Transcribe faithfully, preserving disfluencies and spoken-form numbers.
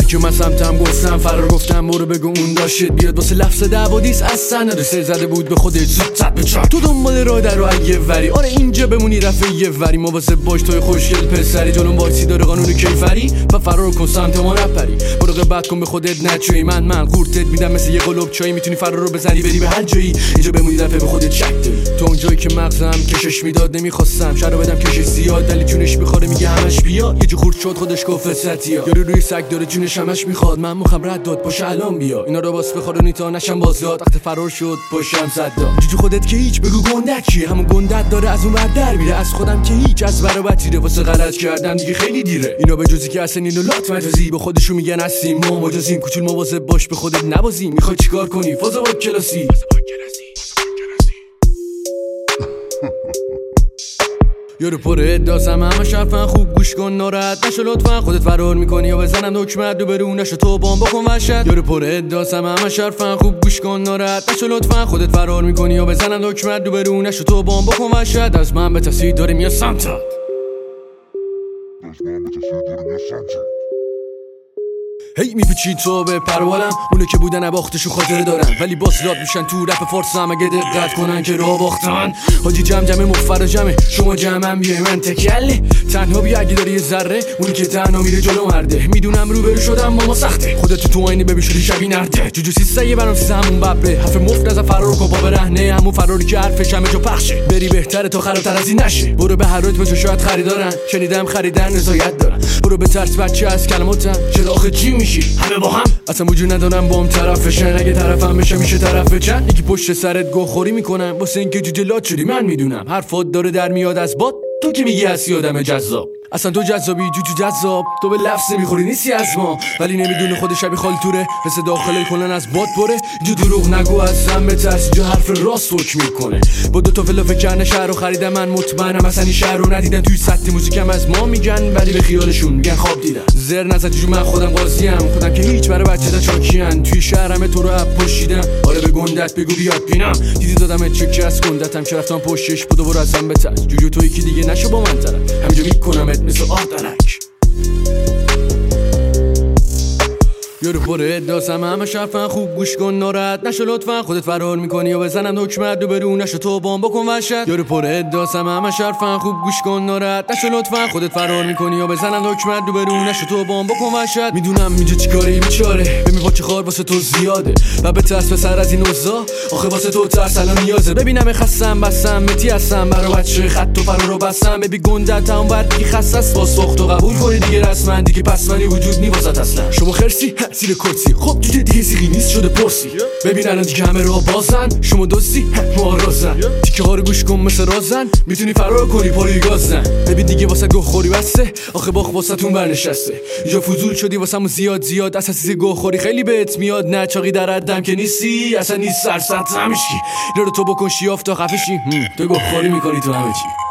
که من سمتم گفتم فرار گفتم برو بگو اون داشت بیاد واسه لفظ دعوادیس اصلا نداره سر زده بود به خودت زد به چاک تو دنبال راه در رو یه وری آره اینجا بمونی رفع یه وری مواظب باش توی خوشگل پسری جلوم واکسی داره قانون کیفری و فرار کن سمت ما نپری مراقبت کن به خودت نچوی من من قورتت میدم مثل یه قلوب چای میتونی فرار رو بزنی بری به هر جایی اینجا بمونی رفع به خودت شک داری تو اون جایی که مغزم کشش میداد نمیخواستم شرا بدم کشش زیاد ولی جونش میخوره میگه همش بیا یه جو خورد شد خودش گفت ستیا یارو روی سگ داره جونش همش میخواد من مخم رد داد باشه الان بیا اینا رو باس بخورونی تا نشم بازداد وقت فرار شد باشم صدا جو خودت که هیچ بگو گندت چیه همون گندت داره از اون ور در میره از خودم که هیچ از برابتیره واسه غلط کردم دیگه خیلی دیره اینا به جزی که اصلا اینو لات مجازی به خودشون میگن هستیم ما مجازیم کوچول مواظب باش به خودت نبازی میخوای چیکار کنی فازا با کلاسی یارو پر اداسم همه شرفن خوب گوش کن ناراحت نشو لطفا خودت فرار میکنی یا بزنم دکمت دو برو نشو تو بام بکن وحشت یارو پر اداسم همه شرفن خوب گوش کن ناراحت نشو لطفا خودت فرار میکنی یا بزنم دکمت دو برو نشو تو بام بکن وحشت از من به تصید داریم یا سمتا هی میپیچید تو به پروالم اونه که بودن باختشو خاطره دارن ولی باز راد میشن تو رپ فارسم اگه دقت کنن که راه باختن حاجی جمع جمع مفر جمعه شما جمعم بیای من تکله تنها بیا اگه داری یه ذره اونی که تنها میره جلو مرده میدونم رو برو شدم ماما سخته خودت تو آینه ببین شدی شبیه نرده جوجو سیسته یه برام سیسه همون ببه حرف مفت از فرار کن پا برهنه همون فراری که حرفش همه جا پخشه بری بهتره تا خرابتر از این نشه برو به هر روز بجا شاید خریدارن شنیدم خریدن رضایت دارن برو به ترس بچه از کلماتم چرا آخه چی میشی همه با هم اصلا وجود ندارم با هم طرفشن اگه طرفم بشه میشه طرف بچن یکی پشت سرت گوخوری میکنن واسه اینکه جوجه لات شدی من میدونم حرفات داره در میاد از باد تو که میگی هستی آدم جذاب اصلا تو جذابی جوجو جذاب تو به لفظ میخوری نیستی از ما ولی نمیدونه خود شبی خال توره مثل داخل کلن از باد بره جو دروغ نگو از زن بترس جو حرف راست حکم میکنه با دو تا فلافل کنه شهر رو خریدم من مطمئنم اصلا این شهر رو ندیدن توی سطح موزیکم از ما میگن ولی به خیالشون میگن خواب دیدن زر نزد جو من خودم قاضیم خودم که هیچ برای بچه تا چاکیان توی شهرم تو رو اپ پشیدم آره به گندت بگو بیاد بینم دیدی دادم چکی از گندتم که رفتم پشتش بود و برو ازم بترس جوجو تو یکی دیگه نشو با من طرف همینجا میکنم مثل آردنک یارو پر اداسم همه شرفن خوب گوش کن ناراحت نشو لطفا خودت فرار میکنی یا بزنم دکمت دو برو نشو تو بام بکن وحشت یارو پر اداسم همه شرفن خوب گوش کن ناراحت نشو لطفا خودت فرار میکنی یا بزنم دکمت دو برو نشو تو بام بکن وحشت میدونم اینجا چیکاری بیچاره ببین پاچه خار واسه تو زیاده و به ترس پسر از این اوضاع آخه واسه تو ترس الان نیازه ببینم خستم بسم متی هستم برا بچه خط و فرار رو بسم ببین گندت هم وردی خصص با سخت و قبول کنی دیگه رسما دیگه پس منی وجود نی واسط اصلا شما خرسی زیر کرسی خب جوجه دیگه سیغی نیست شده پرسی ببین الان دیگه همه راه بازن شما دوستی ما رازن تیکه ها رو گوش کن مثل رازن میتونی فرار کنی پاروی گازن ببین دیگه واسه گوه خوری بسته آخه باخ واسه تون برنشسته اینجا فضول شدی واسه مو زیاد زیاد اساسی گوه خوری خیلی بهت میاد نه چاقی در حدم که نیستی اصلا نیست سرسط همشکی رو تو بکن شیاف تا خفشی تو گوه خوری میکنی تو همه چی